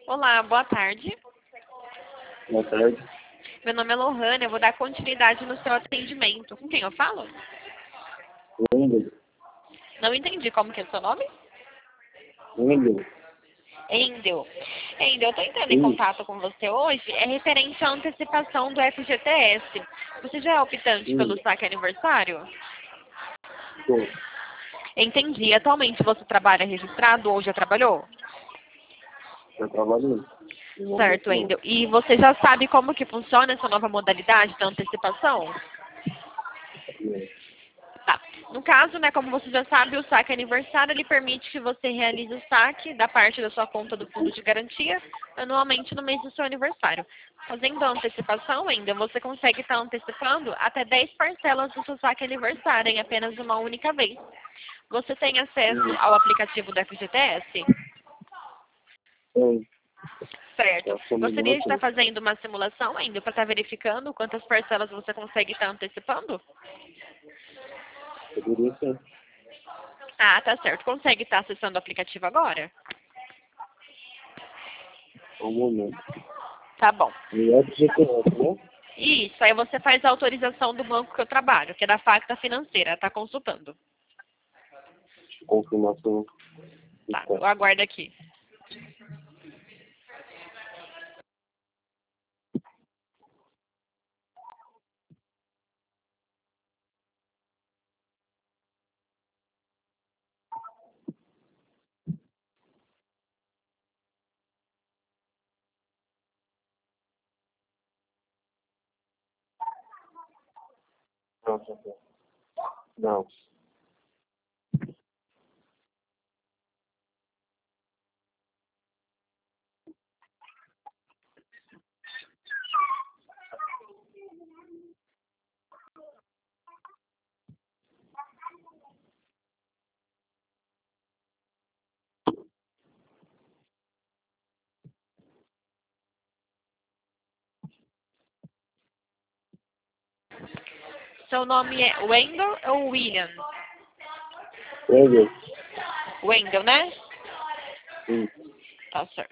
Olá, boa tarde. Boa tarde. Meu nome é Lohane, eu vou dar continuidade no seu atendimento. Com quem eu falo? Wendel. Não entendi como que é o seu nome? Wendel. Endel. Endel, eu tô entrando em Isso. contato com você hoje, é referente à antecipação do FGTS. Você já é optante pelo saque aniversário? Tô. Entendi. Atualmente você trabalha registrado ou já trabalhou? Eu trabalho no momento, Certo, não. Endel. E você já sabe como que funciona essa nova modalidade da antecipação? Tá. No caso, né, como você já sabe, o saque aniversário ele permite que você realize o saque da parte da sua conta do fundo de garantia anualmente no mês do seu aniversário. Fazendo a antecipação ainda, você consegue estar antecipando até 10 parcelas do seu saque aniversário em apenas uma única vez. Você tem acesso ao aplicativo do FGTS? Tem. Certo. Eu sou Gostaria de estar muito. fazendo uma simulação ainda para estar verificando quantas parcelas você consegue estar antecipando? Poderia ser. Ah, tá certo. Consegue estar acessando o aplicativo agora? Um momento. Tá bom. E FGTS, né? Isso, aí você faz a autorização do banco que eu trabalho, que é da Facta Financeira, tá consultando. Confirmação. Tá, eu aguardo aqui. Não, já foi. Não. Seu nome é Wendel ou William? Wendel. Wendel, né? Sim. Tá certo.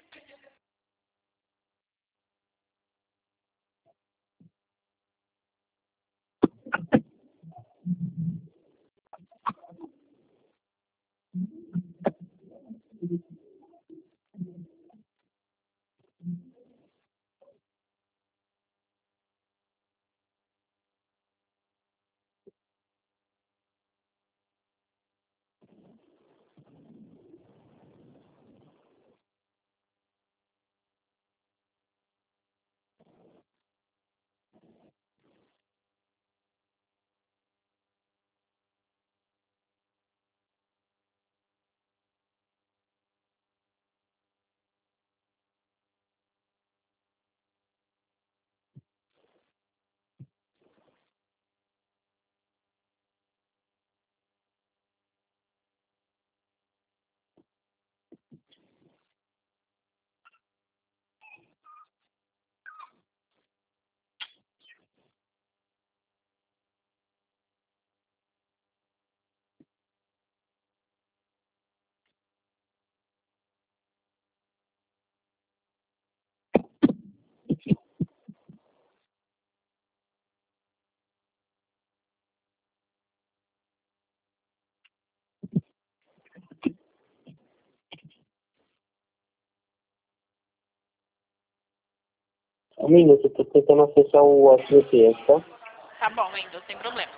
Amigo, eu tô tentando acessar o FGTS, tá? Tá bom, Wendel, sem problema.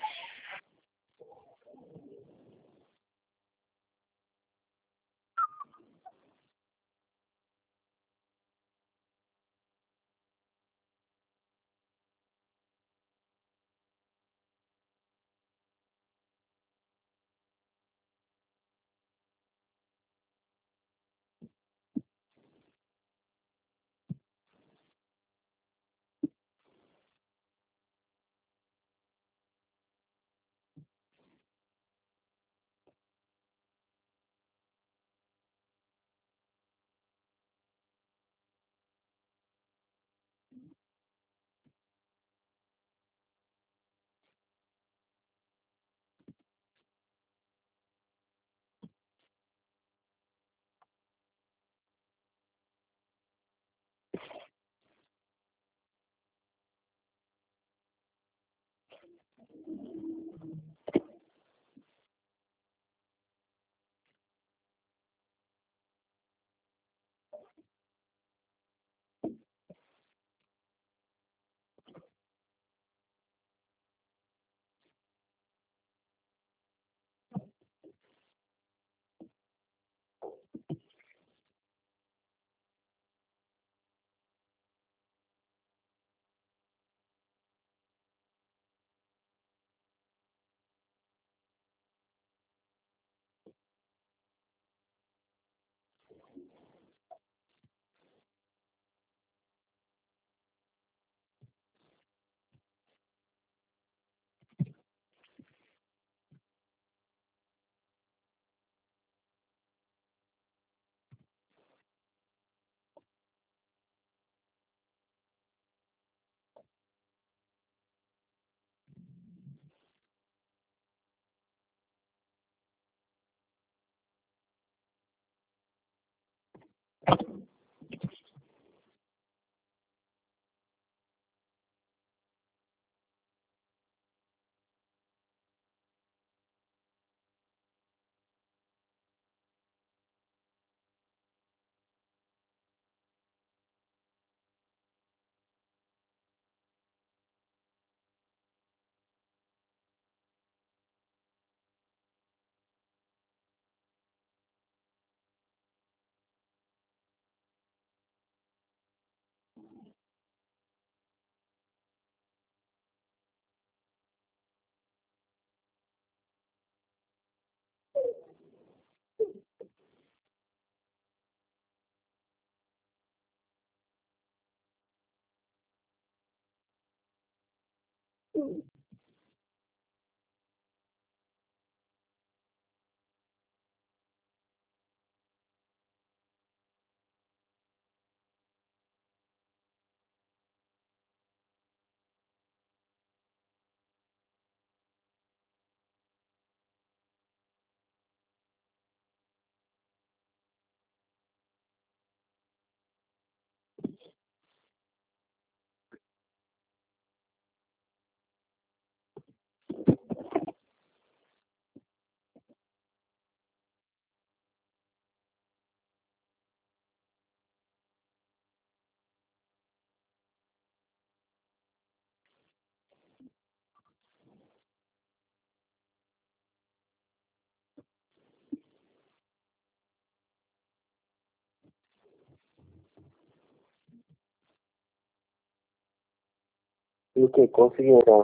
E o que? Consegui entrar.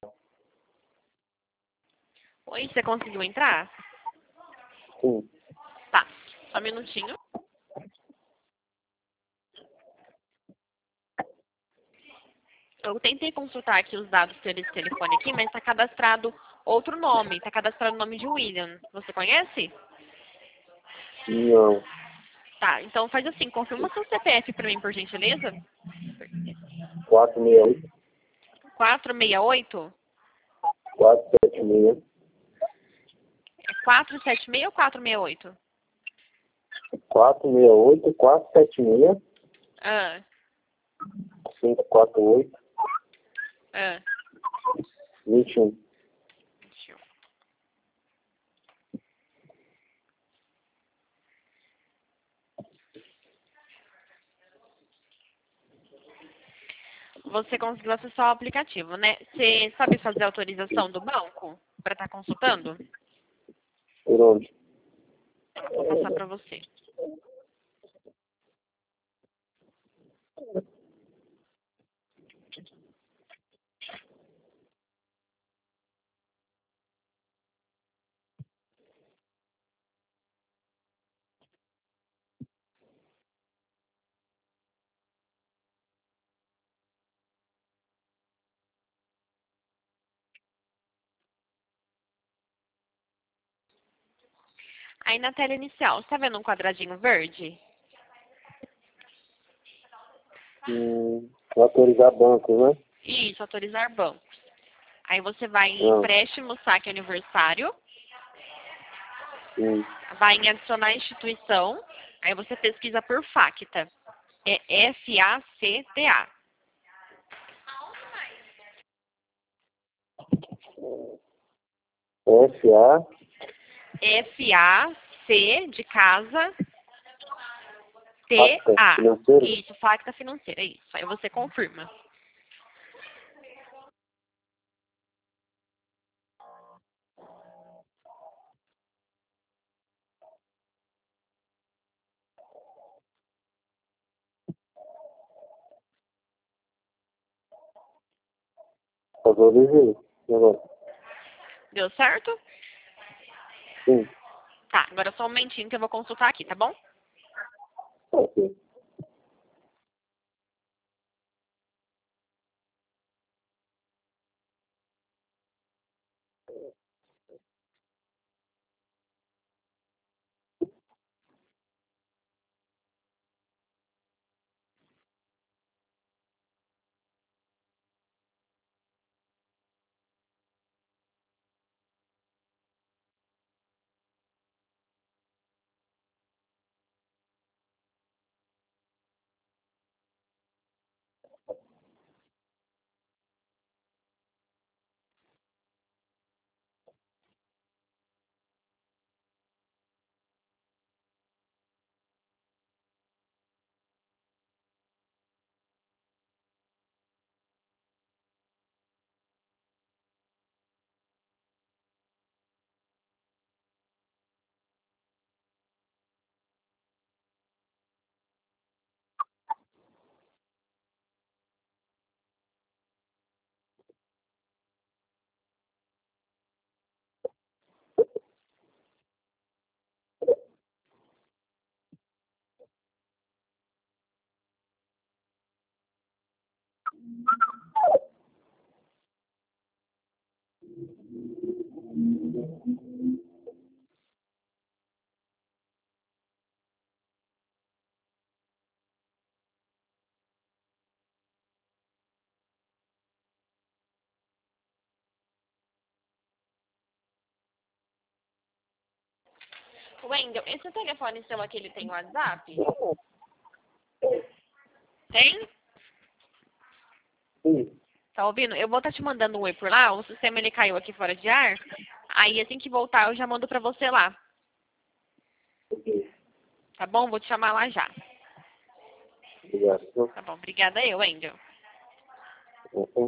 Oi, você conseguiu entrar? Sim. Tá, só um minutinho. Eu tentei consultar aqui os dados desse telefone aqui, mas está cadastrado outro nome. Está cadastrado o nome de William. Você conhece? Não. Tá, então faz assim, confirma seu CPF para mim, por gentileza. 468, 468? 476, É 476 ou 468? 468, 476, Ah, 548, ah. 21. Deixa eu- Você conseguiu acessar o aplicativo, né? Você sabe fazer a autorização do banco para estar consultando? Por onde? Vou passar para você. Aí na tela inicial, você tá vendo um quadradinho verde? Autorizar bancos, né? Isso, autorizar bancos. Aí você vai em Não. empréstimo, saque aniversário, Sim. vai em adicionar instituição, aí você pesquisa por FACTA. É FACTA. FA, FAC de casa, Pacta TA. Financeira. Isso, FACTA financeira, isso. Aí você confirma. Autorizei. E agora? Deu certo? Sim. Tá, agora só um momentinho que eu vou consultar aqui, tá bom? Ok. Wendel, esse telefone seu aqui, ele tem WhatsApp? Tem? Sim. Tá ouvindo? Eu vou estar te mandando um oi por lá, o sistema ele caiu aqui fora de ar. Aí assim que voltar eu já mando pra você lá. Ok. Tá bom? Vou te chamar lá já. Obrigado. Tá bom, obrigada eu, Wendel. Ok.